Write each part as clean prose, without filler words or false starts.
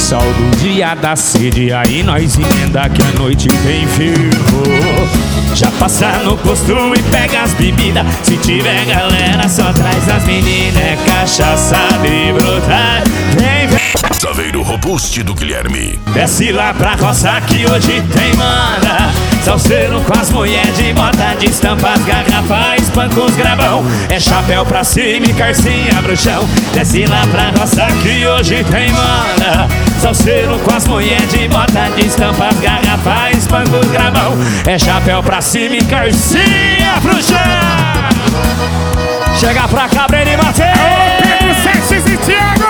sal do dia da sede, aí nós emenda que a noite tem fervo. Já passa no costume e pega as bebidas. Se tiver galera, só traz as meninas. É cachaça de brotar. Vem, vem. Saveiro robuste do Guilherme. Desce lá pra roça que hoje tem mana. Salseiro com as mulheres de bota de estampa, as garrafas, espanca os grabão. É chapéu pra cima e carcinha pro chão. Desce lá pra roça que hoje tem mana. Salseiro com as mulheres de bota de estampa, as garrafas, espanca os grabão. É chapéu pra cima e carcinha pro chão. Chega pra cá, Breno e Matheus. Ô, Pedro, Sexis e Thiago.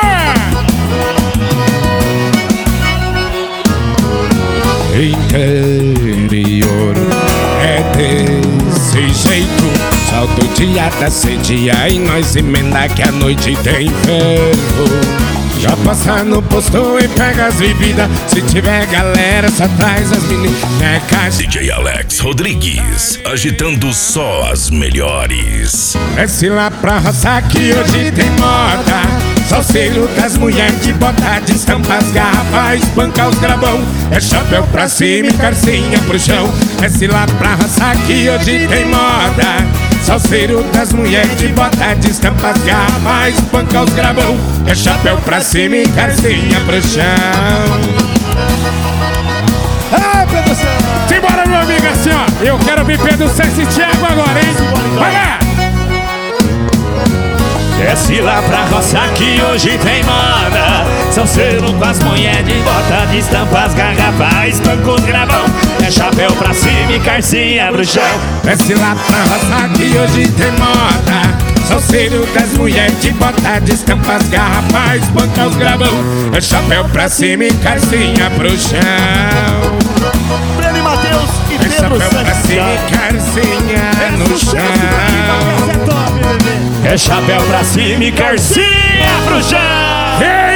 Interior é desse jeito. Salto dia da sede, aí nós emenda que a noite tem ferro. Já passa no posto e pega as bebidas. Se tiver galera, só traz as meninas. É caixa. DJ Alex Rodrigues, agitando só as melhores. Desce lá pra roça que hoje tem moda. Salseiro das mulheres de bota de estampa, as garrafas, espanca os grabão. É chapéu pra cima e carcinha pro chão. Desce lá pra roça que hoje tem moda. Salseiro das mulheres de bota de estampa, as garrafas, espanca os grabão. É chapéu pra cima e carcinha pro chão. Ah, Pedro Sexis. Simbora, meu amigo, assim, ó. Eu quero ver Pedro Sexis e Thiago agora, hein? Vai lá. Desce lá pra roça que hoje tem moda. Salseiro com as mulheres de bota de estampa, as garrafas, espanca os grabão. É chapéu pra cima e carcinha pro chão. Desce lá pra roça que hoje tem moda. Salseiro das mulheres de bota de estampa, as garrafas, espanca os grabão. É chapéu pra cima e carcinha pro chão. Breno e Matheus e É Pedro chapéu pra Sexis. cima e carcinha no chão. É top, bebê. É chapéu pra cima e carcinha pro chão. Ei,